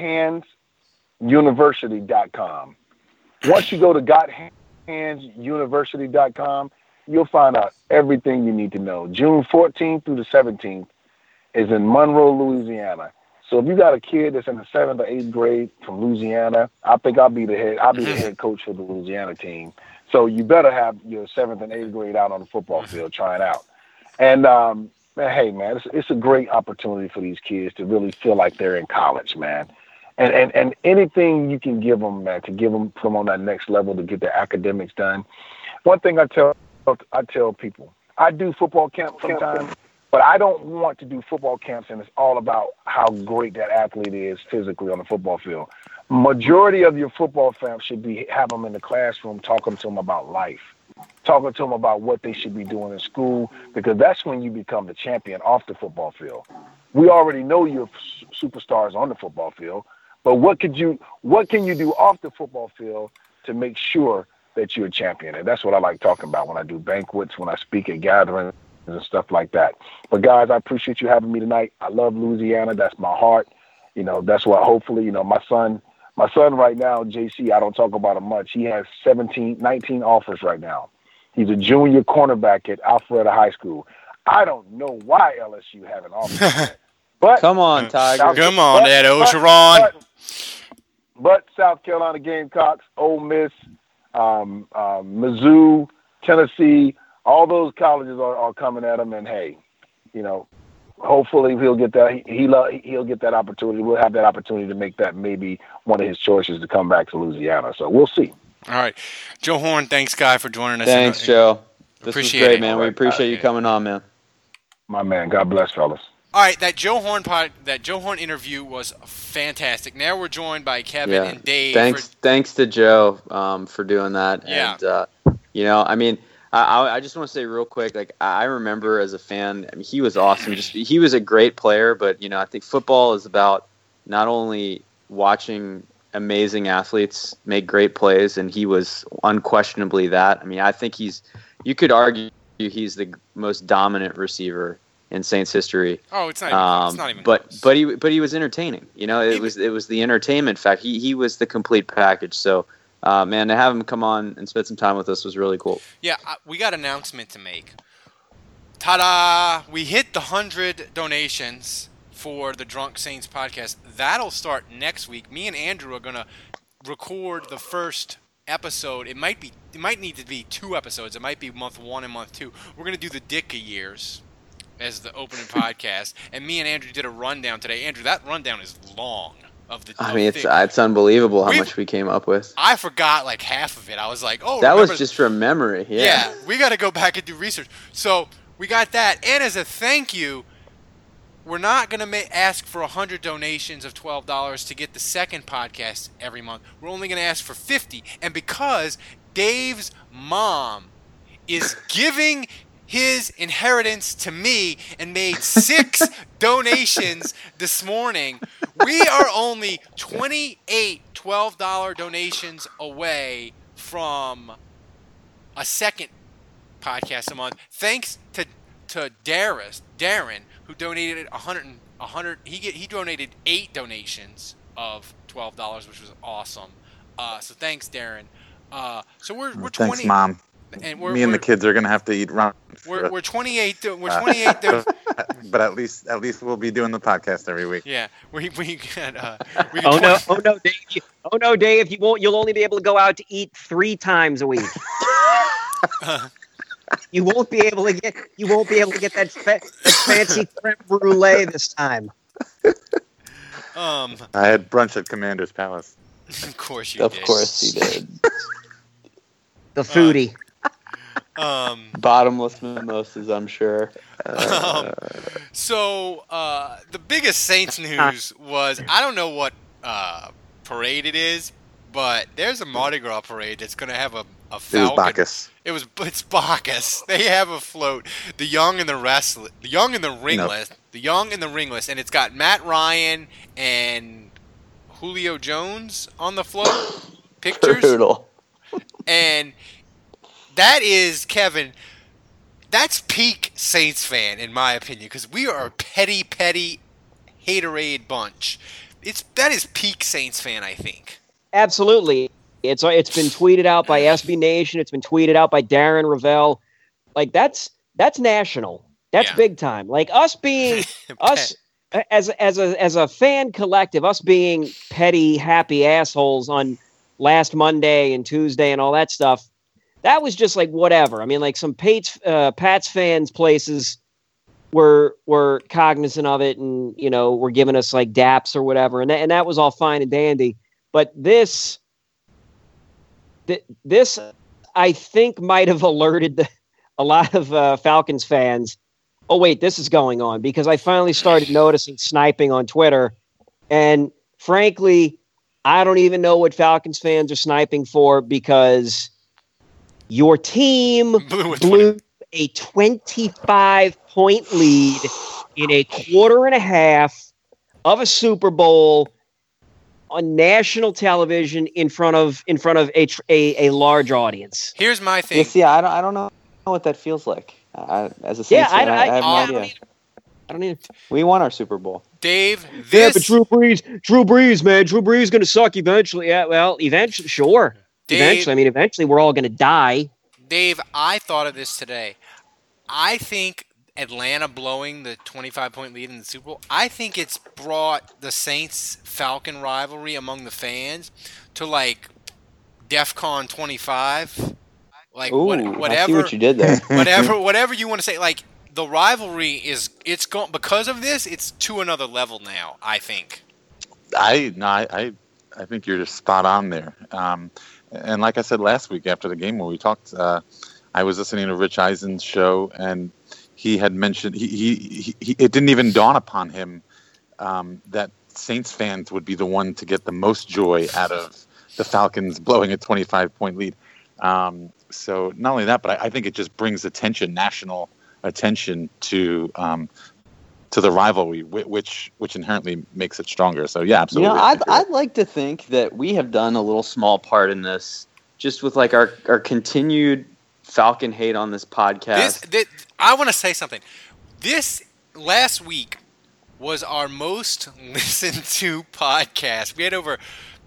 GotHandsUniversity.com. Once you go to GotHandsUniversity.com, you'll find out everything you need to know. June 14th through the 17th is in Monroe, Louisiana. So if you got a kid that's in the 7th or 8th grade from Louisiana, I think I'll be the head coach for the Louisiana team. So you better have your 7th and 8th grade out on the football field trying out. And hey, man, it's a great opportunity for these kids to really feel like they're in college, man. And anything you can give them, man, to put them on that next level to get their academics done. One thing I tell people, I do football camp sometimes, but I don't want to do football camps and it's all about how great that athlete is physically on the football field. Majority of your football fans should have them in the classroom talking to them about life, talking to them about what they should be doing in school, because that's when you become the champion off the football field. We already know you're superstars on the football field, but what can you do off the football field to make sure that you're a champion? And that's what I like talking about when I do banquets, when I speak at gatherings and stuff like that. But guys, I appreciate you having me tonight. I love Louisiana. That's my heart. You know, that's what hopefully, you know, my son right now, JC, I don't talk about him much. He has 19 offers right now. He's a junior cornerback at Alpharetta High School. I don't know why LSU haven't offered. But come on, Tiger. Come on, Ed Ogeron. But South Carolina Gamecocks, Ole Miss, Mizzou, Tennessee, all those colleges are coming at him. And hey, you know, hopefully he'll get that. He'll get that opportunity. We'll have that opportunity to make that maybe one of his choices to come back to Louisiana. So we'll see. All right, Joe Horn. Thanks, guy, for joining us. Thanks, Joe. This was great, it. man. We appreciate you coming on, man. My man. God bless, fellas. All right, that Joe Horn interview was fantastic. Now we're joined by Kevin and Dave. Thanks to Joe for doing that. Yeah. And you know, I mean, I just want to say real quick, like I remember as a fan, I mean, he was awesome. He was a great player, but you know, I think football is about not only watching amazing athletes make great plays, and he was unquestionably that. I mean, I think you could argue he's the most dominant receiver in Saints history. Oh, it's not even close. But he was entertaining. You know, it was the entertainment fact. He was the complete package. So, man, to have him come on and spend some time with us was really cool. Yeah, we got an announcement to make. Ta-da! We hit the 100 donations for the Drunk Saints podcast. That'll start next week. Me and Andrew are gonna record the first episode. It might need to be 2 episodes. It might be month 1 and month 2. We're gonna do the Dicka years as the opening podcast, and me and Andrew did a rundown today. Andrew, that rundown is long. It's unbelievable how much we came up with. I forgot like half of it. I was like, oh, that was just from memory. Yeah, we got to go back and do research. So we got that, and as a thank you, we're not going to ask for 100 donations of $12 to get the second podcast every month. We're only going to ask for 50, and because Dave's mom is giving his inheritance to me and made 6 donations this morning, we are only 28 $12 donations away from a second podcast a month. Thanks to Darren, who donated 100. He donated 8 donations of $12, which was awesome. So thanks, Darren. So we're 20. Thanks, Mom. And me and the kids are gonna have to eat ramen. We're 28. We're 28. But at least we'll be doing the podcast every week. Yeah, we got. Oh no, Dave! You'll only be able to go out to eat 3 times a week. You won't be able to get that fancy creme brulee this time. I had brunch at Commander's Palace. Of course you did. Of course he did. The foodie. Bottomless mimosas, I'm sure. So the biggest Saints news was, I don't know what parade it is, but there's a Mardi Gras parade that's going to have a falcon. It was Bacchus. It's Bacchus. They have a float. The young and the restless, the young and the ringless, and it's got Matt Ryan and Julio Jones on the float. Pictures. Brutal. And that is, Kevin, that's peak Saints fan, in my opinion, because we are a petty haterade bunch. That is peak Saints fan, I think. Absolutely. It's been tweeted out by SB Nation. It's been tweeted out by Darren Ravel. Like, that's national. That's big time. Like, us being us as a fan collective, us being petty, happy assholes on last Monday and Tuesday and all that stuff, that was just like whatever. I mean, like some Pats fans places were cognizant of it and, you know, were giving us like daps or whatever. And that was all fine and dandy. But this I think might have alerted Falcons fans, oh wait, this is going on, because I finally started noticing sniping on Twitter, and frankly, I don't even know what Falcons fans are sniping for, because your team blew a 25-point lead in a quarter and a half of a Super Bowl on national television in front of a large audience. Here's my thing. Yeah, see, I don't know what that feels like. As a Saints fan, I have no idea. I don't either. We won our Super Bowl. Dave, Yeah, but Drew Brees, man. Drew Brees is going to suck eventually. Yeah, well, eventually, sure. Dave, Eventually we're all going to die. Dave, I thought of this today. I think Atlanta blowing the 25-point lead in the Super Bowl, I think it's brought the Saints-Falcon rivalry among the fans to, like, DEFCON 25. Like, whatever. I see what you did there. whatever you want to say. Like, the rivalry it's gone because of this. It's to another level now, I think. I think you're just spot on there. And like I said last week after the game when we talked, I was listening to Rich Eisen's show, and he had mentioned he it didn't even dawn upon him that Saints fans would be the one to get the most joy out of the Falcons blowing a 25-point lead. So not only that, but I think it just brings national attention to the rivalry, which inherently makes it stronger. So yeah, absolutely. You know, I'd like to think that we have done a little small part in this, just with like our continued Falcon hate on this podcast. I want to say something. This last week was our most listened to podcast. We had over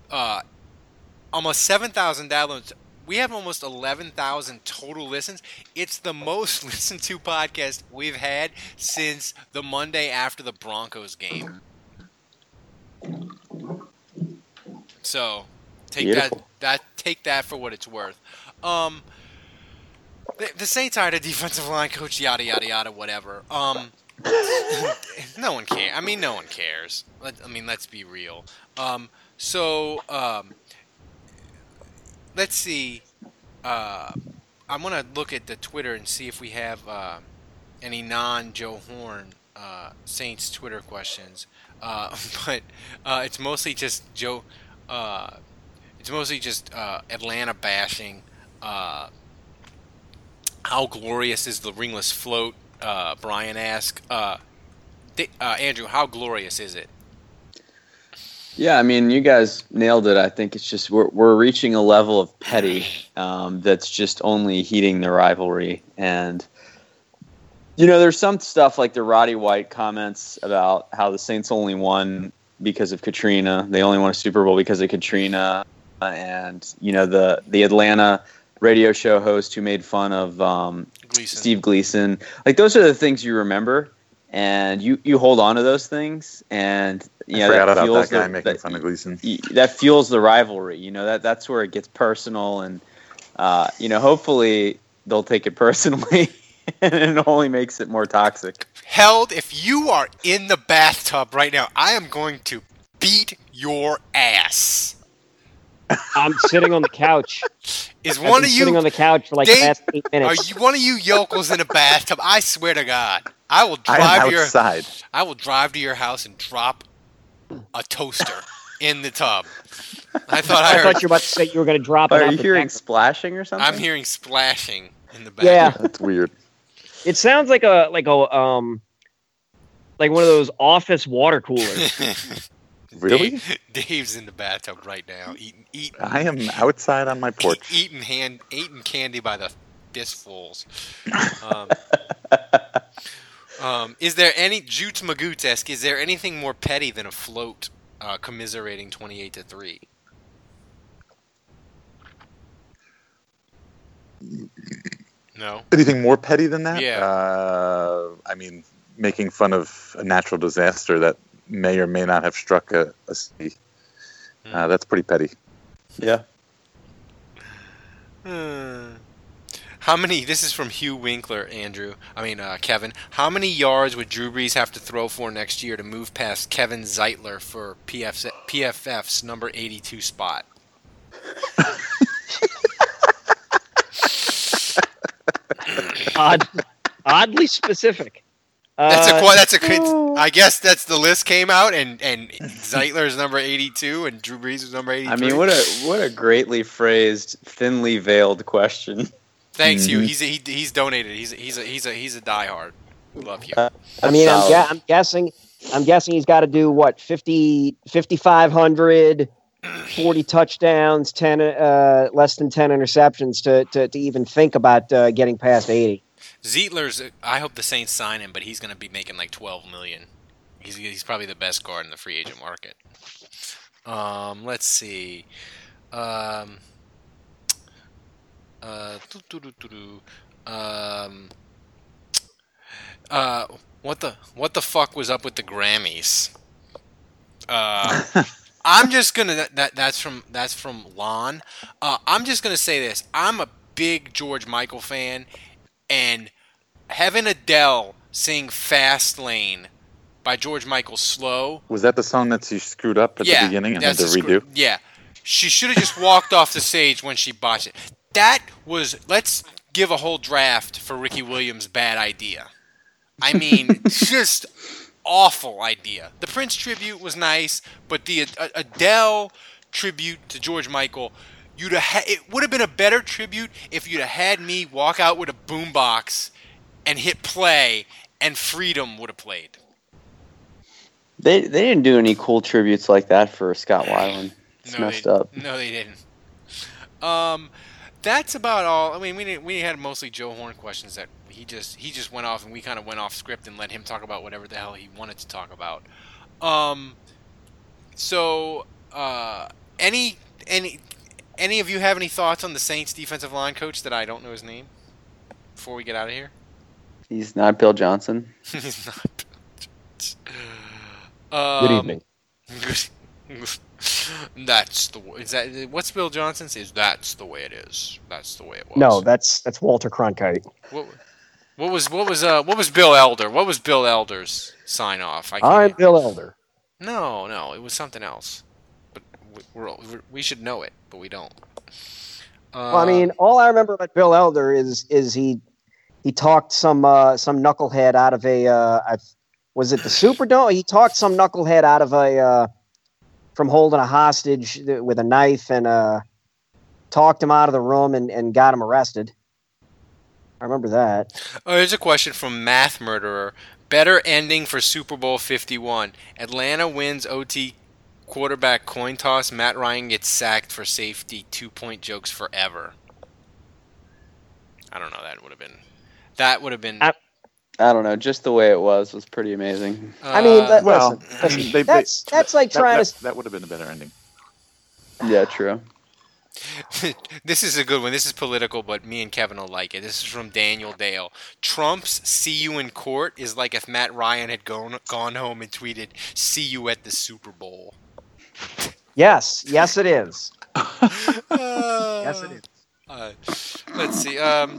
almost 7,000 downloads. We have almost 11,000 total listens. It's the most listened to podcast we've had since the Monday after the Broncos game. So take that for what it's worth. The Saints hired a defensive line coach, yada yada yada, whatever. No one cares. I mean, no one cares. Let's be real. Let's see. I'm going to look at the Twitter and see if we have any non-Joe Horn Saints Twitter questions. But it's mostly just Joe. It's mostly just Atlanta bashing. How glorious is the ringless float? Brian asked. Andrew, how glorious is it? Yeah, I mean, you guys nailed it. I think it's just we're reaching a level of petty that's just only heating the rivalry. And, you know, there's some stuff like the Roddy White comments about how the Saints only won because of Katrina. They only won a Super Bowl because of Katrina. And, you know, the Atlanta radio show host who made fun of Steve Gleason. Like, those are the things you remember. And you hold on to those things, and I forgot about that guy making fun of Gleason. That fuels the rivalry. You know, that's where it gets personal, and you know, hopefully they'll take it personally, and it only makes it more toxic. Held, if you are in the bathtub right now, I am going to beat your ass. I'm sitting on the couch. Is one of you sitting on the couch for like the last 8 minutes? Are you one of you yokels in a bathtub? I swear to God, I will drive to your house and drop a toaster in the tub. I thought you were about to say you were going to drop it. Are you hearing splashing or something? I'm hearing splashing in the back. Yeah, that's weird. It sounds like like one of those office water coolers. Really? Dave's in the bathtub right now, eating. I am outside on my porch, eating candy by the fistfuls. Is there any Jutes Magoots-esque? Is there anything more petty than a float commiserating 28-3? No. Anything more petty than that? Yeah. I mean, making fun of a natural disaster that may or may not have struck a city. That's pretty petty. Yeah. How many? This is from Hugh Winkler, Kevin. How many yards would Drew Brees have to throw for next year to move past Kevin Zeitler for PFF's number 82 spot? Oddly specific. That's a good. I guess that's the list came out, and Zeitler's number 82, and Drew Brees is number 83. I mean, what a greatly phrased, thinly veiled question. Thanks, Hugh. He's donated. He's a diehard. We love you. I mean, I'm guessing he's got to do what 5,500, 40 touchdowns, 10 less than 10 interceptions to even think about getting past 80. Zeitler's. I hope the Saints sign him, but he's going to be making like $12 million. He's probably the best guard in the free agent market. Let's see. What the fuck was up with the Grammys? I'm just gonna that's from Lon. I'm just gonna say this. I'm a big George Michael fan, and having Adele sing "Fast Lane" by George Michael slow. Was that the song that she screwed up at the beginning and had to redo? Yeah, she should have just walked off the stage when she botched it. That was. Let's give a whole draft for Ricky Williams' bad idea. I mean, just awful idea. The Prince tribute was nice, but the Adele tribute to George Michael, it would have been a better tribute if you'd have had me walk out with a boombox and hit play, and Freedom would have played. They didn't do any cool tributes like that for Scott Weiland. It's messed up. No, they didn't. That's about all. I mean, we had mostly Joe Horn questions that he just went off, and we kind of went off script and let him talk about whatever the hell he wanted to talk about. So any of you have any thoughts on the Saints defensive line coach that I don't know his name before we get out of here? He's not Bill Johnson. He's not Bill Johnson. Good evening. What's Bill Johnson says? That's the way it is. That's the way it was. No, that's Walter Cronkite. What was Bill Elder? What was Bill Elder's sign off? I'm Bill Elder. No, it was something else. But we should know it, but we don't. Well, I mean, all I remember about Bill Elder is he talked some knucklehead out of was it the Superdome? He talked some knucklehead out of from holding a hostage with a knife and talked him out of the room and got him arrested. I remember that. Oh, here's a question from Math Murderer. Better ending for Super Bowl 51. Atlanta wins OT quarterback coin toss. Matt Ryan gets sacked for safety. 2-point jokes forever. I don't know. That would have been. I don't know. Just the way it was pretty amazing. I mean, listen, that's like trying to. That would have been a better ending. Yeah, true. This is a good one. This is political, but me and Kevin will like it. This is from Daniel Dale. Trump's "see you in court" is like if Matt Ryan had gone home and tweeted "see you at the Super Bowl." Yes, it is. Yes, it is. Let's see.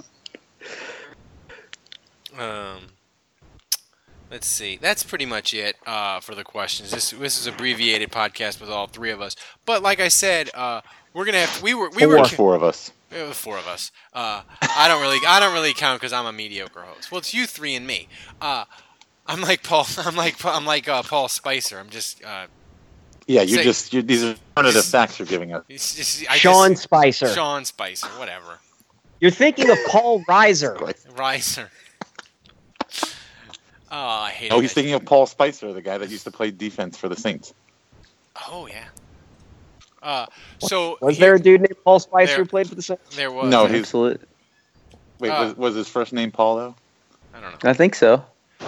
Let's see. That's pretty much it for the questions. This is an abbreviated podcast with all three of us. But like I said, we're gonna have. We were four of us. It was four of us. I don't really count because I'm a mediocre host. Well, it's you three and me. I'm like Paul. I'm like Paul Spicer. I'm just. Yeah, these are alternative facts you're giving us. Sean Spicer. Sean Spicer. Whatever. You're thinking of Paul Reiser. Reiser. Oh, I hate it. Oh, he's thinking of Paul Spicer, the guy that used to play defense for the Saints. Oh, yeah. Was there a dude named Paul Spicer who played for the Saints? There was. No, excellent. Wait, was his first name Paul, though? I don't know. I think so.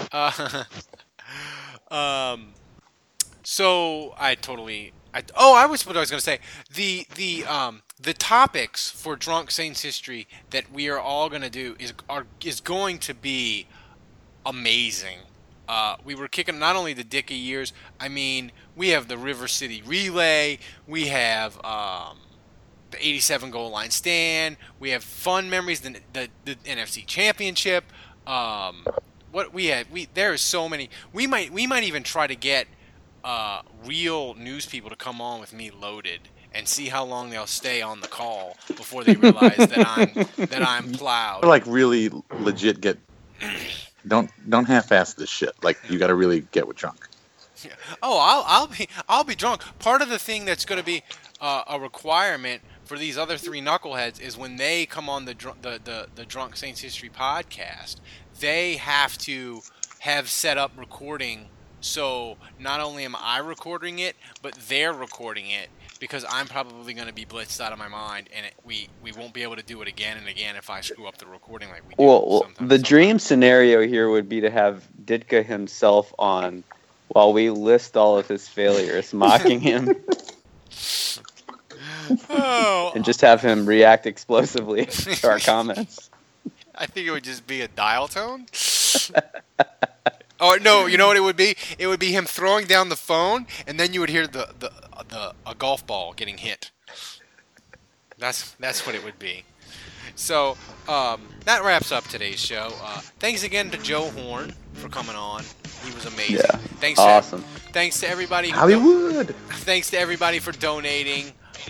So what I was going to say. The topics for Drunk Saints history that we are all going to do is going to be amazing. We were kicking not only the Dickey years. I mean, we have the River City Relay. We have the 87 goal line stand. We have fun memories. The NFC Championship. There is so many. We might even try to get real news people to come on with me loaded and see how long they'll stay on the call before they realize that I'm plowed. Like really legit get. Don't half-ass this shit. Like you got to really get with drunk. Yeah. Oh, I'll be drunk. Part of the thing that's going to be a requirement for these other three knuckleheads is when they come on the Drunk Saints History podcast, they have to have set up recording. So not only am I recording it, but they're recording it, because I'm probably going to be blitzed out of my mind, and we won't be able to do it again and again if I screw up the recording like we do. Well, the dream scenario here would be to have Ditka himself on while we list all of his failures, mocking him. And just have him react explosively to our comments. I think it would just be a dial tone. Oh no! You know what it would be? It would be him throwing down the phone, and then you would hear a golf ball getting hit. That's what it would be. So that wraps up today's show. Thanks again to Joe Horn for coming on. He was amazing. Yeah, thanks awesome. Thanks to everybody. Hollywood. Thanks to everybody for donating.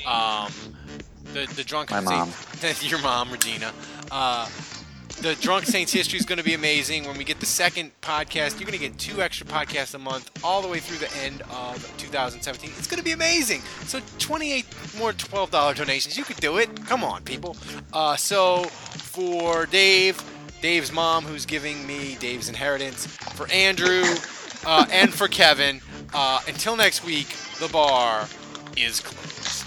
The Drunk Saints, your mom, Regina. The Drunk Saints History is going to be amazing. When we get the second podcast, you're going to get 2 extra podcasts a month all the way through the end of 2017. It's going to be amazing. So 28 more $12 donations. You could do it. Come on, people. So for Dave's mom, who's giving me Dave's inheritance, for Andrew, and for Kevin, until next week, the bar is closed.